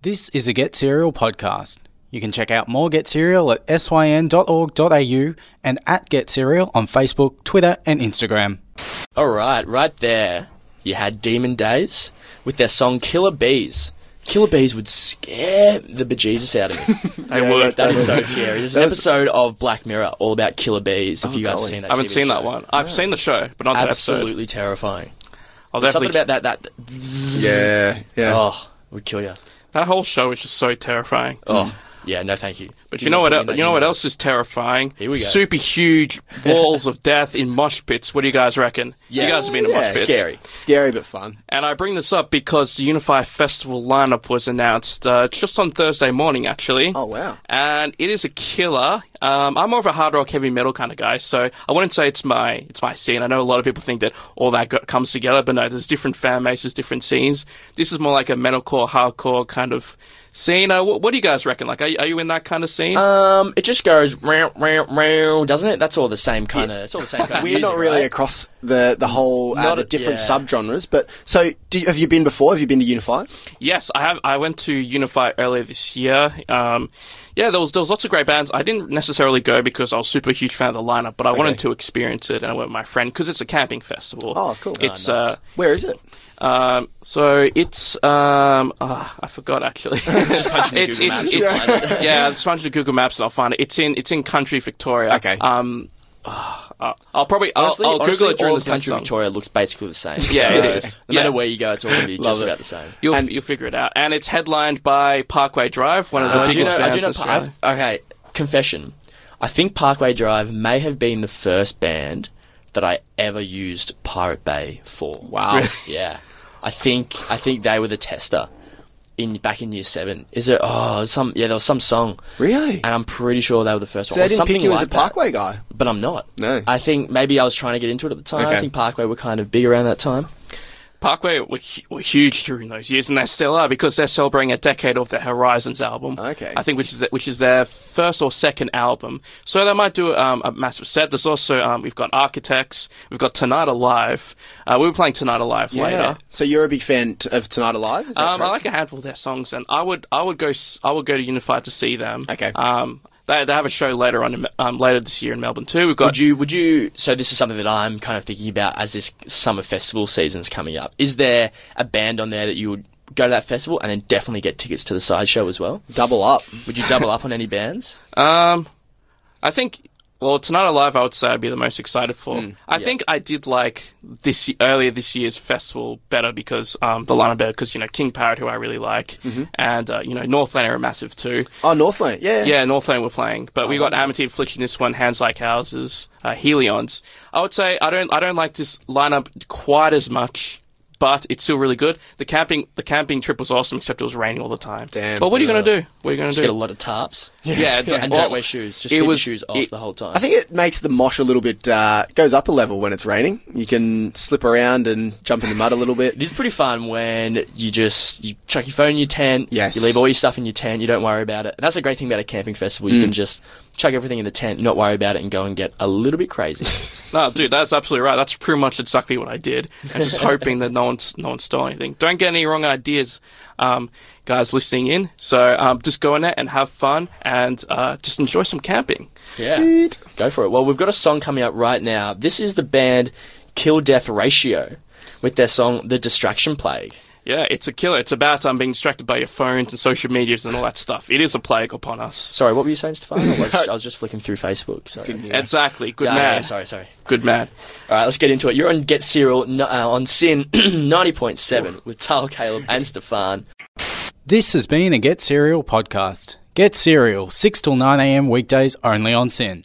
This is a Get Serial podcast. You can check out more Get Serial at syn.org.au and at Get Serial on Facebook, Twitter and Instagram. All right there, you had Demon Days with their song Killer Bees. Killer Bees would scare the bejesus out of me. They would. That is so scary. There's an episode of Black Mirror all about killer bees, if you guys have seen that I haven't TV seen show. that one. I've seen the show, but not that episode. Absolutely terrifying. I'll There's definitely... something about that zzz. Yeah. Oh, would kill you. That whole show is just so terrifying. Oh, yeah, no thank you. But you know what else is terrifying? Here we go. Super huge walls of death in mosh pits. What do you guys reckon? Yes. You guys have been to mosh pits. Scary but fun. And I bring this up because the Unify Festival lineup was announced just on Thursday morning, actually. Oh, wow. And it is a killer. I'm more of a hard rock, heavy metal kind of guy, so I wouldn't say it's my scene. I know a lot of people think that all that comes together, but no, there's different fan bases, different scenes. This is more like a metalcore, hardcore kind of scene. What do you guys reckon? Like, are you in that kind of scene? It just goes round, doesn't it? That's all the same kind of. It's all the same kind of. We're music, not really right? across the whole Not the a- different yeah. subgenres. But so, have you been before? Have you been to Unify? Yes, I have. I went to Unify earlier this year. Yeah, there was lots of great bands. I didn't necessarily go because I was super huge fan of the lineup, but I wanted to experience it, and I went with my friend because it's a camping festival. Oh, cool. It's nice. Where is it? so it's I forgot actually. Just punch in Google Maps, you'll find it. Yeah, just punch into Google Maps and I'll find it. It's in country Victoria. Okay. I'll probably Honestly, I'll Google it during all the of country song. Victoria looks basically the same. Yeah, So, it is. No matter Yeah. where you go, it's all going to be just it. about the same. You'll figure it out, and it's headlined by Parkway Drive, one of the I do biggest know. bands in Australia. Okay, confession. I think Parkway Drive may have been the first band that I ever used Pirate Bay for. Wow. Yeah, I think they were the tester back in year 7. Is there? Oh, there was some song, Really? and I'm pretty sure they were the first So one. they Or didn't something pick you like as a that. Parkway guy? But I'm not. No. I think maybe I was trying to get into it at the time. Okay. I think Parkway were kind of big around that time. Parkway were huge during those years, and they still are because they're celebrating a decade of their Horizons album. Okay. I think which is their first or second album. So they might do a massive set. There's also we've got Architects, we've got Tonight Alive. We were playing Tonight Alive later. So you're a big fan of Tonight Alive? Is that I correct? like a handful of their songs, and I would go to Unified to see them. Okay. They have a show later later this year in Melbourne too. We've got Would you? So this is something that I'm kind of thinking about as this summer festival season's coming up. Is there a band on there that you would go to that festival and then definitely get tickets to the side show as well? Double up. Would you double up on any bands? I think, well, Tonight Alive, I would say I'd be the most excited for. I think I did like earlier this year's festival better because, the lineup better because, King Parrot, who I really like, and, Northlane are massive too. Oh, Northlane. Yeah. Yeah, Northlane were playing, but we got Amity Affliction this one, Hands Like Houses, Helions. I would say I don't like this lineup quite as much, but it's still really good. The camping trip was awesome, except it was raining all the time. Damn. But what are you going to do? What are you going Just to get a do? lot of tarps. Yeah, it's And don't wear shoes. Just keep your shoes off the whole time. I think it makes the mosh a little bit, goes up a level when it's raining. You can slip around and jump in the mud a little bit. It is pretty fun when you chuck your phone in your tent, Yes. you leave all your stuff in your tent, you don't worry about it. And that's the great thing about a camping festival. You can just chuck everything in the tent, not worry about it, and go and get a little bit crazy. No, dude, that's absolutely right. That's pretty much exactly what I did. And just hoping that no one stole anything. Don't get any wrong ideas, guys listening in. So just go in there and have fun and just enjoy some camping. Yeah, go for it. Well, we've got a song coming up right now. This is the band Kill Death Ratio with their song The Distraction Plague. Yeah, it's a killer. It's about being distracted by your phones and social medias and all that stuff. It is a plague upon us. Sorry, what were you saying, Stefan? I was just flicking through Facebook. Sorry. Exactly. Good Yeah, man. yeah, sorry. Good man. All right, let's get into it. You're on Get Serial on Sin 90.7 with Tal, Caleb, and Stefan. This has been a Get Serial podcast. Get Serial, 6 till 9 a.m. weekdays only on SYN.